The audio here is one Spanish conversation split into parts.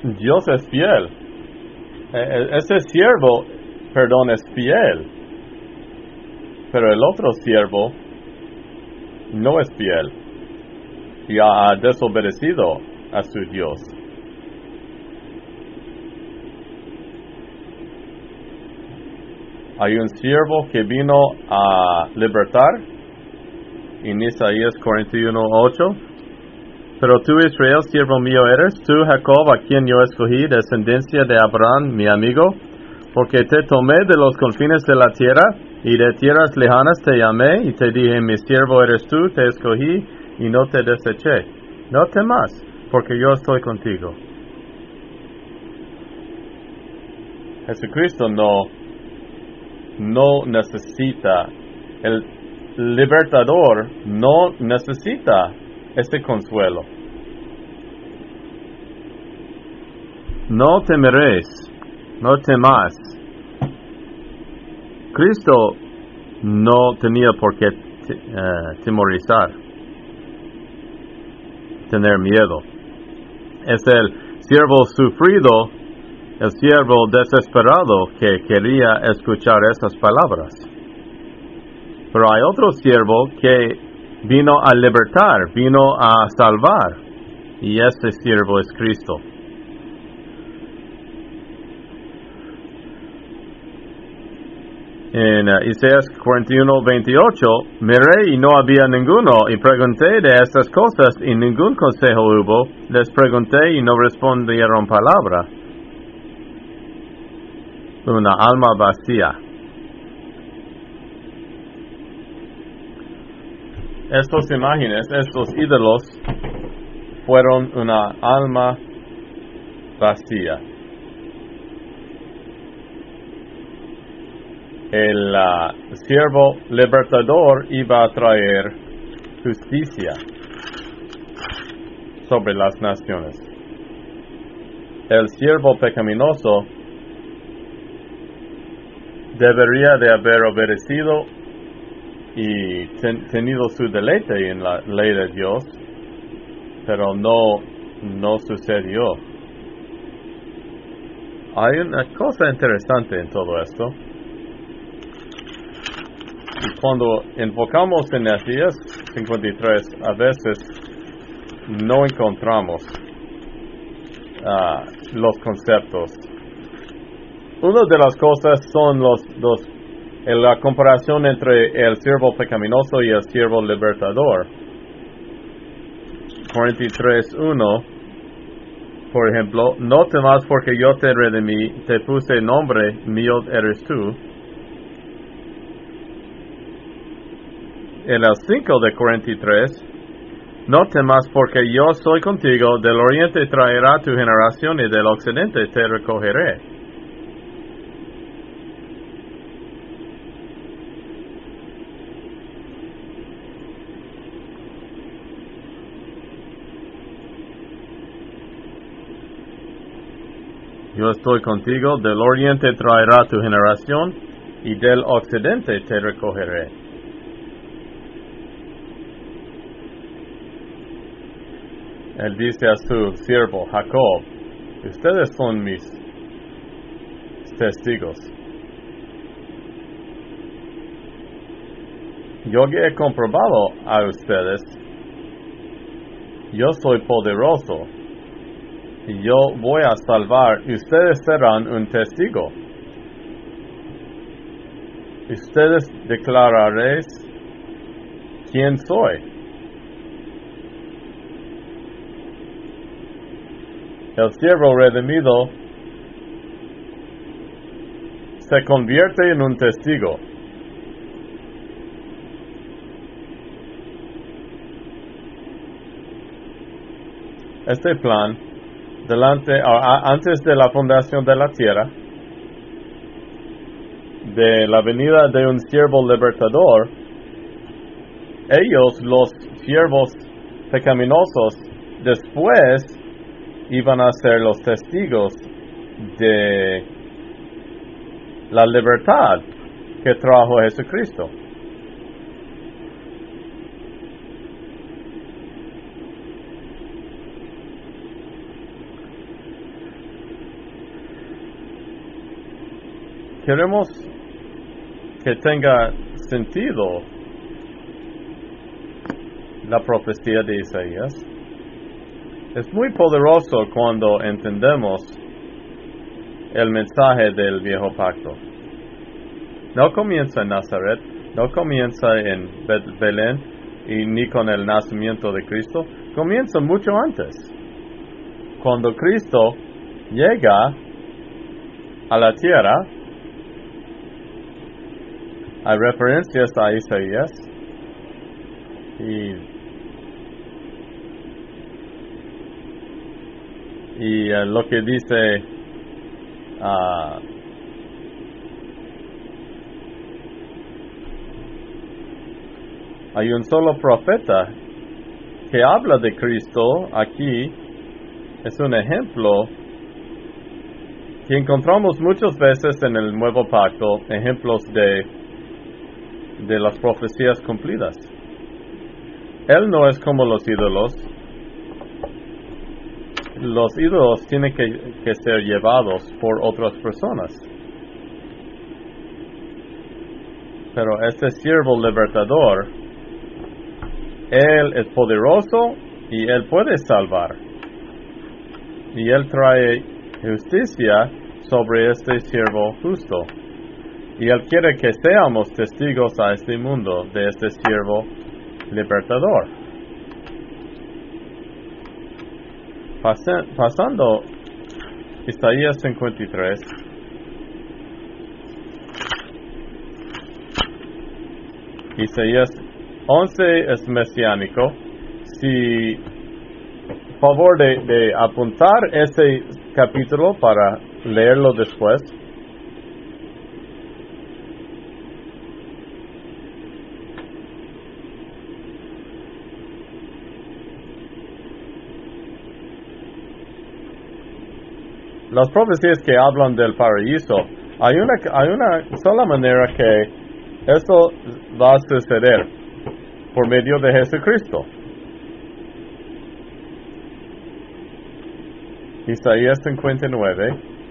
Dios es fiel. Ese siervo, es fiel. Pero el otro siervo no es fiel y ha desobedecido a su Dios. Hay un siervo que vino a libertar en Isaías 41:8. Pero tú, Israel, siervo mío eres, tú, Jacob, a quien yo escogí, descendencia de Abraham, mi amigo, porque te tomé de los confines de la tierra, y de tierras lejanas te llamé, y te dije, mi siervo eres tú, te escogí, y no te deseché. No temas, porque yo estoy contigo. Jesucristo no necesita, el libertador no necesita este consuelo. No temeréis, no temas. Cristo no tenía por qué temorizar, tener miedo. Es el siervo sufrido, el siervo desesperado que quería escuchar esas palabras. Pero hay otro siervo que vino a libertar, vino a salvar, y ese siervo es Cristo. En Isaías 41:28, miré y no había ninguno, y pregunté de estas cosas, y ningún consejo hubo. Les pregunté y no respondieron palabra. Una alma vacía. Estas imágenes, estos ídolos, fueron una alma vacía. El siervo libertador iba a traer justicia sobre las naciones. El siervo pecaminoso debería de haber obedecido y tenido su deleite en la ley de Dios, pero no sucedió. Hay una cosa interesante en todo esto. Cuando enfocamos en Isaías 53, a veces no encontramos los conceptos. Una de las cosas son la comparación entre el siervo pecaminoso y el siervo libertador. 43:1, por ejemplo, no temas porque yo te redimí, te puse nombre, mío eres tú. En el 5 de 43, no temas porque yo soy contigo, del oriente traerá tu generación y del occidente te recogeré. Yo estoy contigo, del oriente traerá tu generación y del occidente te recogeré. Él dice a su siervo Jacob, ustedes son mis testigos. Yo he comprobado a ustedes, yo soy poderoso, y yo voy a salvar, y ustedes serán un testigo. Ustedes declararéis quién soy. El siervo redimido se convierte en un testigo. Este plan, antes de la fundación de la tierra, de la venida de un siervo libertador, ellos, los siervos pecaminosos, después iban a ser los testigos de la libertad que trajo Jesucristo. queremos que tenga sentido la profecía de Isaías. Es muy poderoso cuando entendemos el mensaje del viejo pacto. No comienza en Nazaret, no comienza en Belén y ni con el nacimiento de Cristo, comienza mucho antes. Cuando Cristo llega a la tierra, hay referencias a Isaías y lo que dice hay un solo profeta que habla de Cristo aquí. Es un ejemplo que encontramos muchas veces en el Nuevo Pacto, ejemplos de las profecías cumplidas. Él no es como los ídolos. Los ídolos tienen que ser llevados por otras personas. Pero este siervo libertador, Él es poderoso y Él puede salvar. Y Él trae justicia sobre este siervo justo. Y Él quiere que seamos testigos a este mundo de este siervo libertador. Pasando Isaías 53. Isaías 11 es mesiánico. Si favor de apuntar ese capítulo para leerlo después. Las profecías que hablan del paraíso, hay una sola manera que esto va a suceder, por medio de Jesucristo. Isaías 59.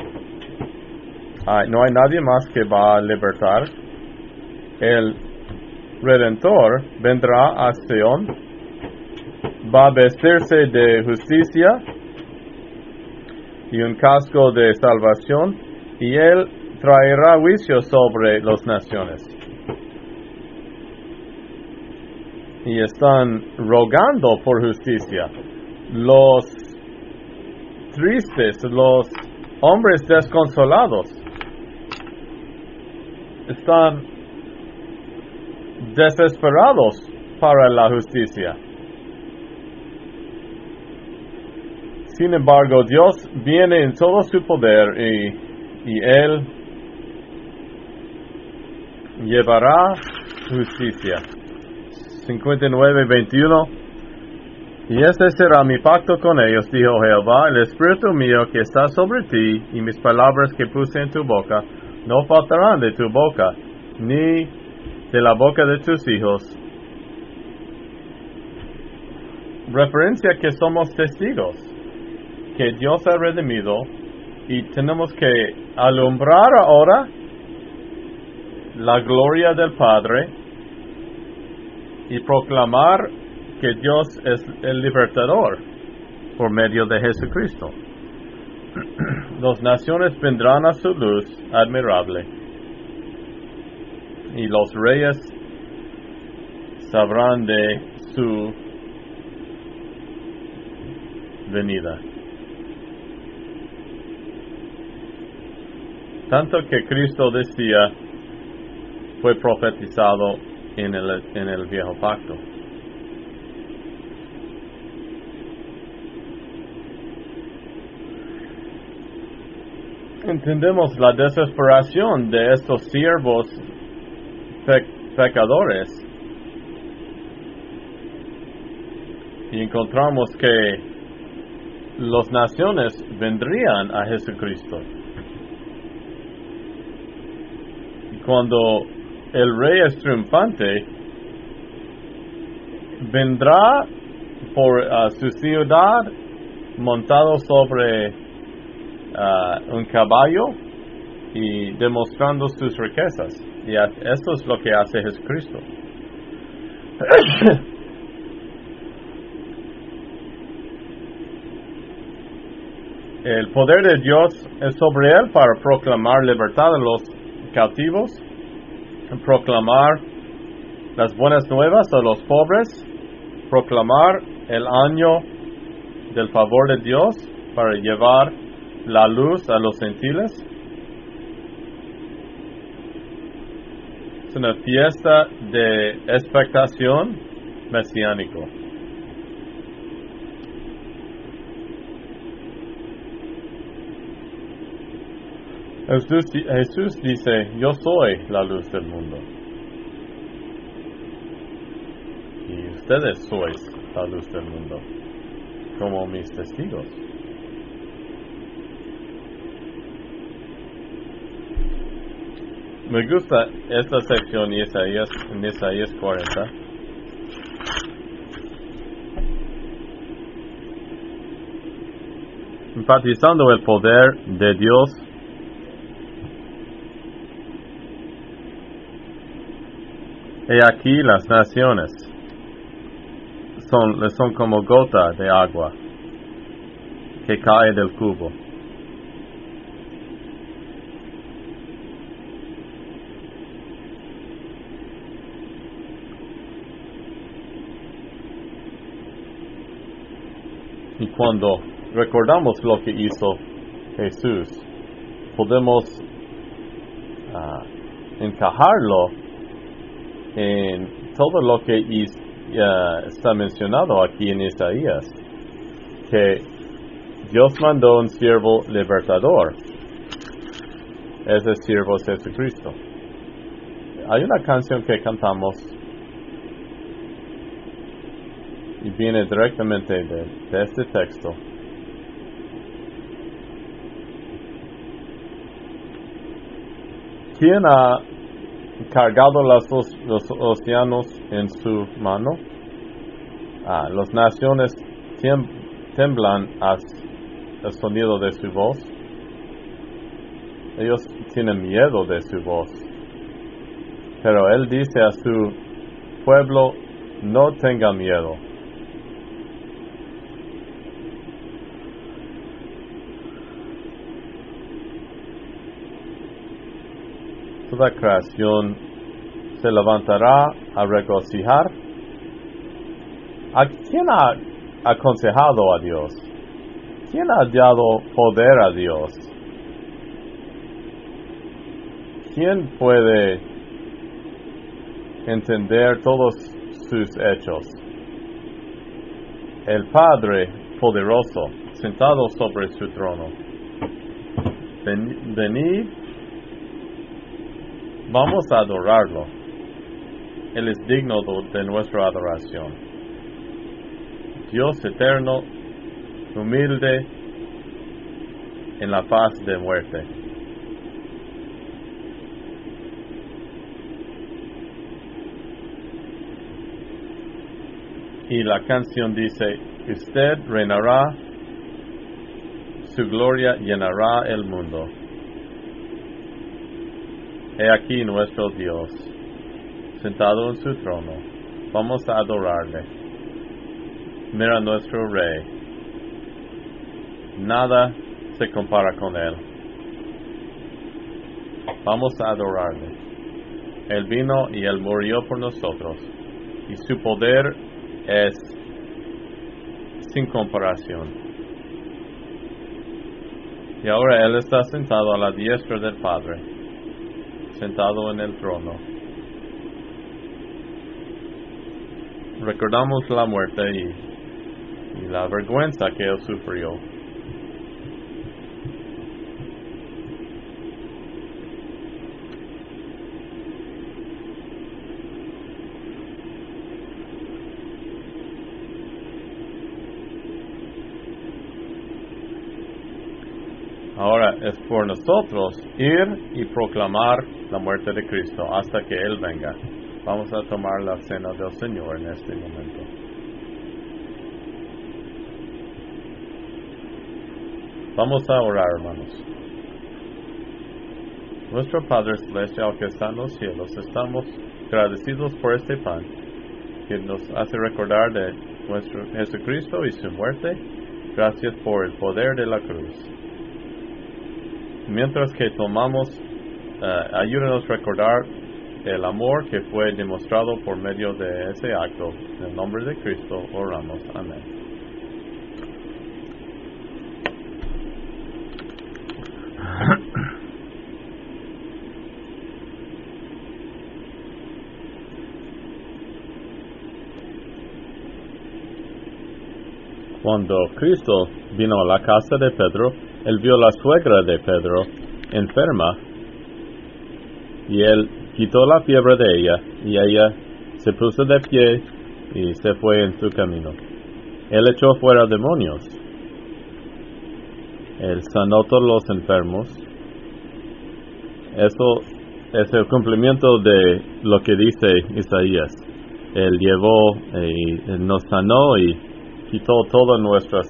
No hay nadie más que va a libertar. El Redentor vendrá a Sion, va a vestirse de justicia y un casco de salvación, y Él traerá juicio sobre las naciones. Y están rogando por justicia. Los tristes, los hombres desconsolados, están desesperados para la justicia. Sin embargo, Dios viene en todo su poder y Él llevará justicia. 59:21. Y este será mi pacto con ellos, dijo Jehová, el Espíritu mío que está sobre ti, y mis palabras que puse en tu boca, no faltarán de tu boca, ni de la boca de tus hijos. Referencia que somos testigos, que Dios ha redimido, y tenemos que alumbrar ahora la gloria del Padre y proclamar que Dios es el libertador por medio de Jesucristo. Las naciones vendrán a su luz admirable y los reyes sabrán de su venida. Tanto que Cristo decía fue profetizado en el viejo pacto. Entendemos la desesperación de estos siervos pecadores y encontramos que las naciones vendrían a Jesucristo. Y cuando el rey es triunfante, vendrá por su ciudad montado sobre un caballo y demostrando sus riquezas. Y esto es lo que hace Jesucristo. El poder de Dios es sobre él para proclamar libertad a los cautivos, proclamar las buenas nuevas a los pobres, proclamar el año del favor de Dios para llevar la luz a los gentiles. Es una fiesta de expectación mesiánico. Jesús dice, yo soy la luz del mundo. Y ustedes sois la luz del mundo, como mis testigos. Me gusta esta sección en Isaías 40. Enfatizando el poder de Dios. He aquí las naciones son como gota de agua que cae del cubo. Y cuando recordamos lo que hizo Jesús, podemos encajarlo en todo lo que está mencionado aquí en Isaías, que Dios mandó un siervo libertador. Ese siervo es Jesucristo. Hay una canción que cantamos y viene directamente de este texto. ¿Quién ha cargado los océanos en su mano? Las naciones temblan al sonido de su voz. Ellos tienen miedo de su voz. Pero Él dice a su pueblo, no tenga miedo. Toda creación se levantará a regocijar. ¿A quién ha aconsejado a Dios? ¿Quién ha dado poder a Dios? ¿Quién puede entender todos sus hechos? El Padre poderoso, sentado sobre su trono. Venid, vamos a adorarlo. Él es digno de nuestra adoración. Dios eterno, humilde, en la paz de muerte. Y la canción dice, usted reinará, su gloria llenará el mundo. He aquí nuestro Dios, sentado en su trono. Vamos a adorarle. Mira nuestro Rey. Nada se compara con Él. Vamos a adorarle. Él vino y Él murió por nosotros. Y su poder es sin comparación. Y ahora Él está sentado a la diestra del Padre, sentado en el trono. Recordamos la muerte y la vergüenza que Él sufrió. Ahora es por nosotros ir y proclamar la muerte de Cristo hasta que Él venga. Vamos a tomar la cena del Señor en este momento. Vamos a orar, hermanos. Nuestro Padre Celestial que está en los cielos, estamos agradecidos por este pan que nos hace recordar de nuestro Jesucristo y su muerte. Gracias por el poder de la cruz. Mientras que tomamos, ayúdanos a recordar el amor que fue demostrado por medio de ese acto. En el nombre de Cristo oramos. Amén. Cuando Cristo vino a la casa de Pedro, él vio a la suegra de Pedro enferma y él quitó la fiebre de ella y ella se puso de pie y se fue en su camino. Él echó fuera demonios. Él sanó a todos los enfermos. Eso es el cumplimiento de lo que dice Isaías. Él llevó y nos sanó y quitó todas nuestras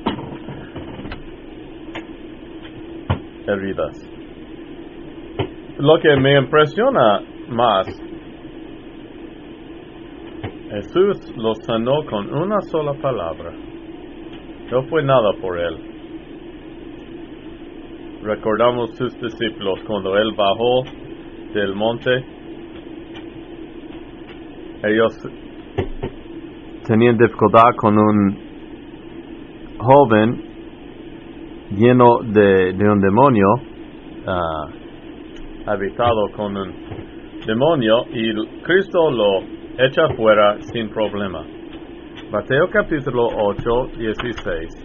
heridas. Lo que me impresiona más, Jesús los sanó con una sola palabra. No fue nada por él. Recordamos sus discípulos cuando él bajó del monte. Ellos tenían dificultad con un joven lleno de un demonio, habitado con un demonio, y Cristo lo echa fuera sin problema. Mateo capítulo 8, 16.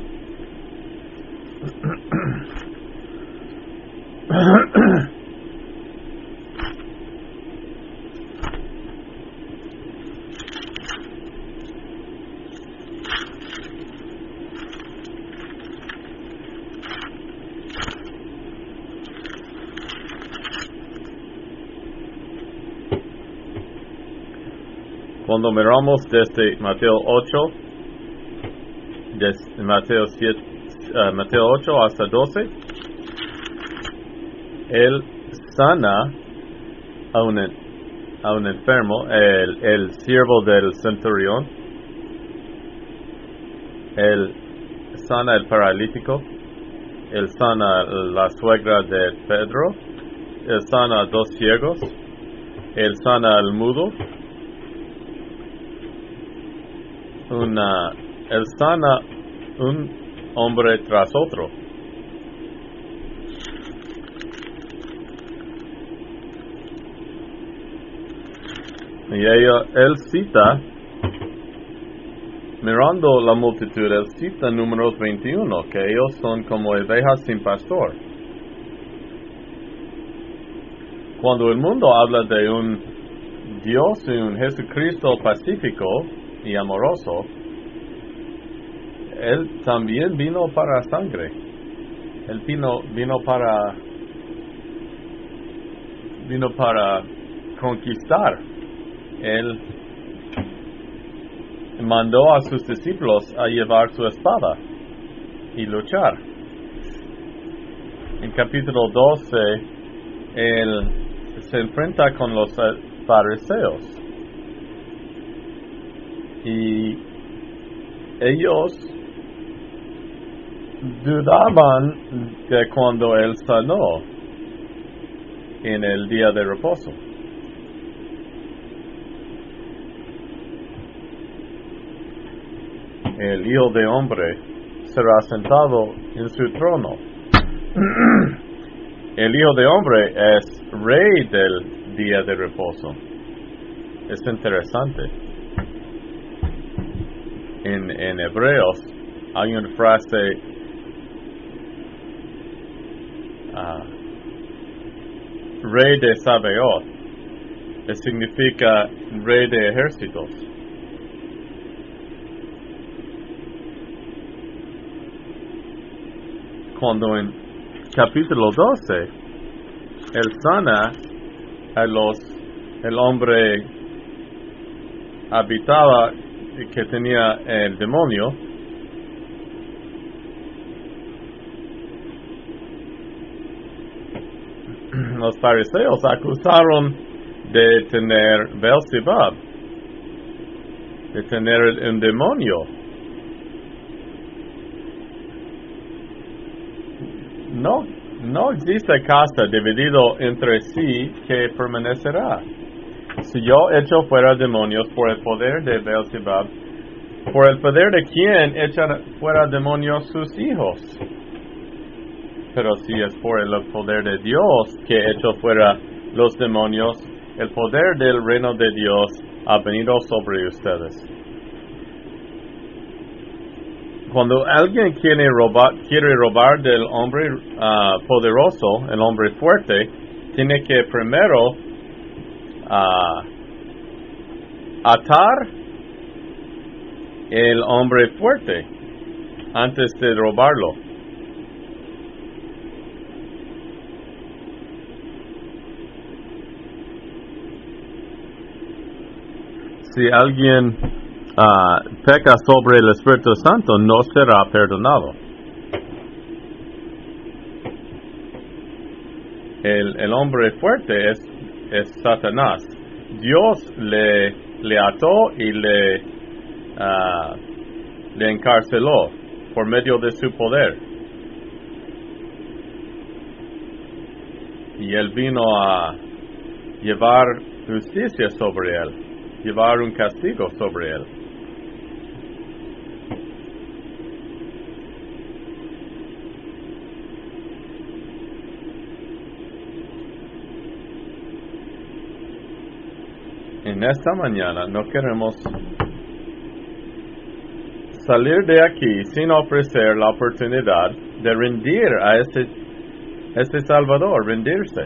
Cuando miramos desde Mateo 8, desde Mateo 8 hasta 12, él sana a un enfermo, el siervo del centurión. Él sana el paralítico. Él sana la suegra de Pedro. Él sana a 2 ciegos. Él sana al mudo. Él sana un hombre tras otro. Y él cita, mirando la multitud, él cita Números 21, que ellos son como ovejas sin pastor. Cuando el mundo habla de un Dios y un Jesucristo pacífico y amoroso, él también vino para sangre. Él vino para conquistar. Él mandó a sus discípulos a llevar su espada y luchar. En capítulo 12, él se enfrenta con los fariseos. Y ellos dudaban de cuando él sanó en el día de reposo. El Hijo de Hombre será sentado en su trono. El Hijo de Hombre es rey del día de reposo. Es interesante. En Hebreos hay una frase, rey de Sabaoth, que significa rey de ejércitos. Cuando en capítulo 12 él sana el hombre habitaba que tenía el demonio, los fariseos acusaron de tener Beelzebub, de tener un demonio. No existe casa dividido entre sí que permanecerá. Si yo echo fuera demonios por el poder de Beelzebub, ¿por el poder de quién echan fuera demonios sus hijos? Pero si es por el poder de Dios que echo fuera los demonios, el poder del reino de Dios ha venido sobre ustedes. Cuando alguien quiere robar del hombre poderoso, el hombre fuerte, tiene que primero atar el hombre fuerte antes de robarlo. Si alguien peca sobre el Espíritu Santo, no será perdonado. El hombre fuerte es Satanás. Dios le ató y le encarceló por medio de su poder. Y él vino a llevar justicia sobre él, llevar un castigo sobre él. En esta mañana no queremos salir de aquí sin ofrecer la oportunidad de rendir a este Salvador, rendirse.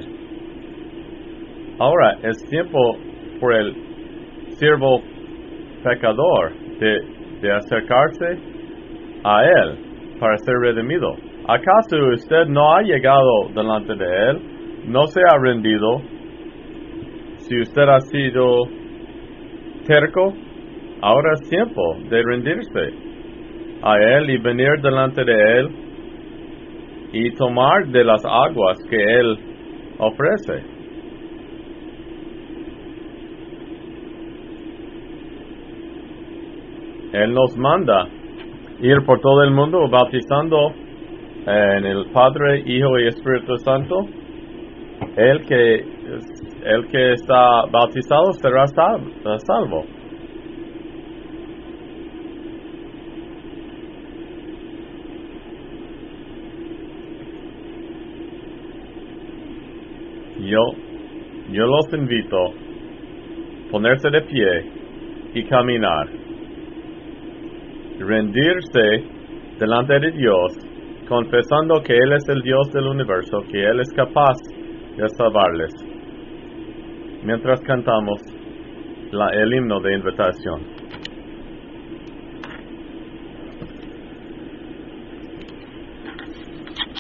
Ahora es tiempo por el siervo pecador de acercarse a Él para ser redimido. ¿Acaso usted no ha llegado delante de Él? ¿No se ha rendido? Si usted ha sido terco, ahora es tiempo de rendirse a Él y venir delante de Él y tomar de las aguas que Él ofrece. Él nos manda ir por todo el mundo bautizando en el Padre, Hijo y Espíritu Santo. El que está bautizado será salvo. Yo los invito a ponerse de pie y caminar. Rendirse delante de Dios, confesando que Él es el Dios del universo, que Él es capaz de salvarles. Mientras cantamos el himno de invitación.